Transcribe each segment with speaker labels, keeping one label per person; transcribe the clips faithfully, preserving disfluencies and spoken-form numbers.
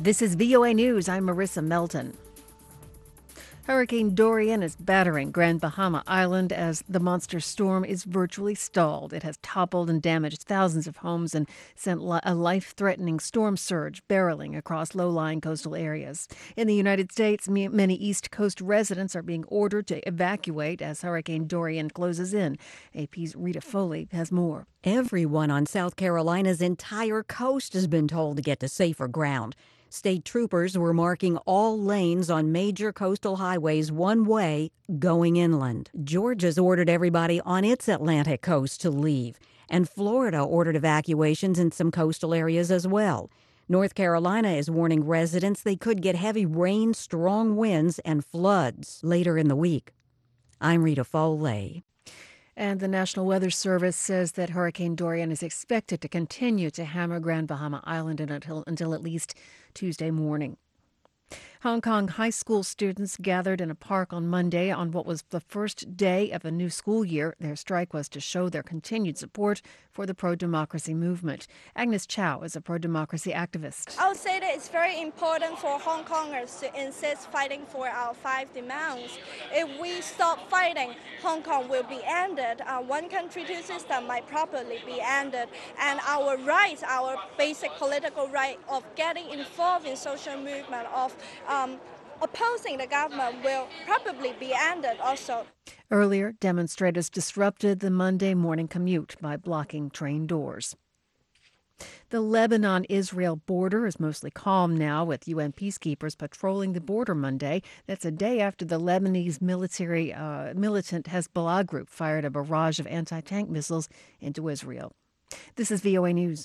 Speaker 1: This is V O A News. I'm Marissa Melton. Hurricane Dorian is battering Grand Bahama Island as the monster storm is virtually stalled. It has toppled and damaged thousands of homes and sent a life-threatening storm surge barreling across low-lying coastal areas. In the United States, many East Coast residents are being ordered to evacuate as Hurricane Dorian closes in. A P's Rita Foley has more.
Speaker 2: Everyone on South Carolina's entire coast has been told to get to safer ground. State troopers were marking all lanes on major coastal highways one way, going inland. Georgia's ordered everybody on its Atlantic coast to leave, and Florida ordered evacuations in some coastal areas as well. North Carolina is warning residents they could get heavy rain, strong winds, and floods later in the week. I'm Rita Foley.
Speaker 1: And the National Weather Service says that Hurricane Dorian is expected to continue to hammer Grand Bahama Island until, until at least Tuesday morning. Hong Kong high school students gathered in a park on Monday on what was the first day of a new school year. Their strike was to show their continued support for the pro-democracy movement. Agnes Chow is a pro-democracy activist.
Speaker 3: I would say that it's very important for Hong Kongers to insist fighting for our five demands. If we stop fighting, Hong Kong will be ended. Uh, one country, two systems might properly be ended. And our rights, our basic political right of getting involved in social movement, of Um, opposing the government will probably be ended also.
Speaker 1: Earlier, demonstrators disrupted the Monday morning commute by blocking train doors. The Lebanon-Israel border is mostly calm now, with U N peacekeepers patrolling the border Monday. That's a day after the Lebanese military uh, militant Hezbollah group fired a barrage of anti-tank missiles into Israel. This is V O A News.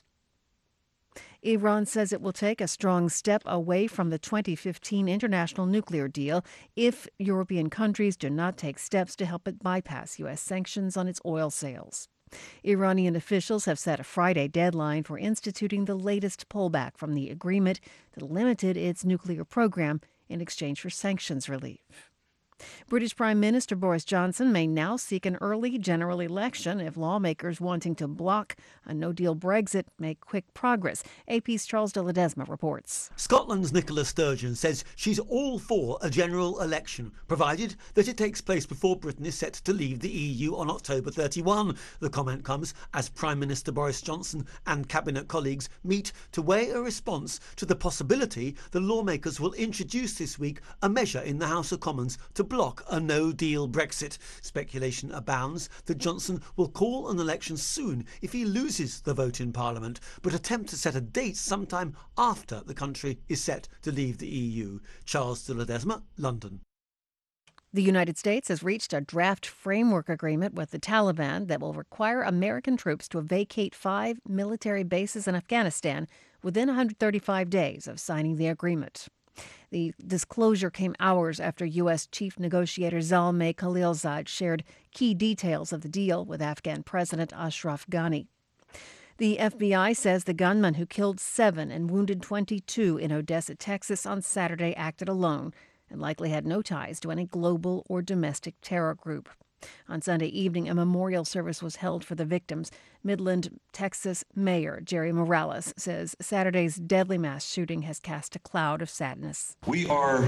Speaker 1: Iran says it will take a strong step away from the twenty fifteen international nuclear deal if European countries do not take steps to help it bypass U S sanctions on its oil sales. Iranian officials have set a Friday deadline for instituting the latest pullback from the agreement that limited its nuclear program in exchange for sanctions relief. British Prime Minister Boris Johnson may now seek an early general election if lawmakers wanting to block a no-deal Brexit make quick progress. A P's Charles de Ledesma reports.
Speaker 4: Scotland's Nicola Sturgeon says she's all for a general election, provided that it takes place before Britain is set to leave the E U on October thirty-first. The comment comes as Prime Minister Boris Johnson and cabinet colleagues meet to weigh a response to the possibility the lawmakers will introduce this week a measure in the House of Commons to block a no-deal Brexit. Speculation abounds that Johnson will call an election soon if he loses the vote in Parliament, but attempt to set a date sometime after the country is set to leave the E U. Charles de Ledesma, London.
Speaker 1: The United States has reached a draft framework agreement with the Taliban that will require American troops to vacate five military bases in Afghanistan within one hundred thirty-five days of signing the agreement. The disclosure came hours after U S. Chief Negotiator Zalmay Khalilzad shared key details of the deal with Afghan President Ashraf Ghani. The F B I says the gunman who killed seven and wounded twenty-two in Odessa, Texas on Saturday acted alone and likely had no ties to any global or domestic terror group. On Sunday evening, a memorial service was held for the victims. Midland, Texas Mayor Jerry Morales says Saturday's deadly mass shooting has cast a cloud of sadness.
Speaker 5: We are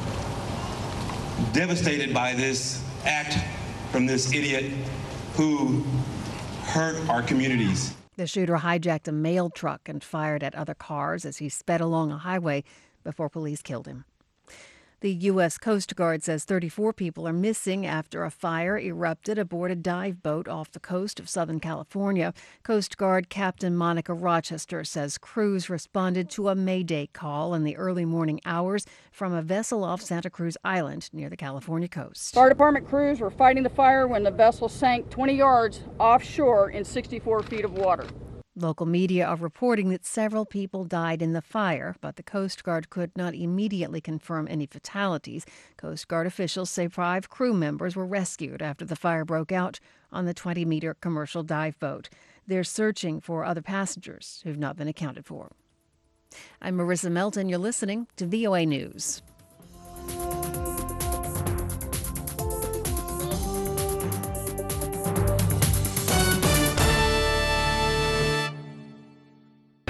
Speaker 5: devastated by this act from this idiot who hurt our communities.
Speaker 1: The shooter hijacked a mail truck and fired at other cars as he sped along a highway before police killed him. The U S. Coast Guard says thirty-four people are missing after a fire erupted aboard a dive boat off the coast of Southern California. Coast Guard Captain Monica Rochester says crews responded to a Mayday call in the early morning hours from a vessel off Santa Cruz Island near the California coast.
Speaker 6: Fire department crews were fighting the fire when the vessel sank twenty yards offshore in sixty-four feet of water.
Speaker 1: Local media are reporting that several people died in the fire, but the Coast Guard could not immediately confirm any fatalities. Coast Guard officials say five crew members were rescued after the fire broke out on the twenty-meter commercial dive boat. They're searching for other passengers who've not been accounted for. I'm Marissa Melton. You're listening to V O A News.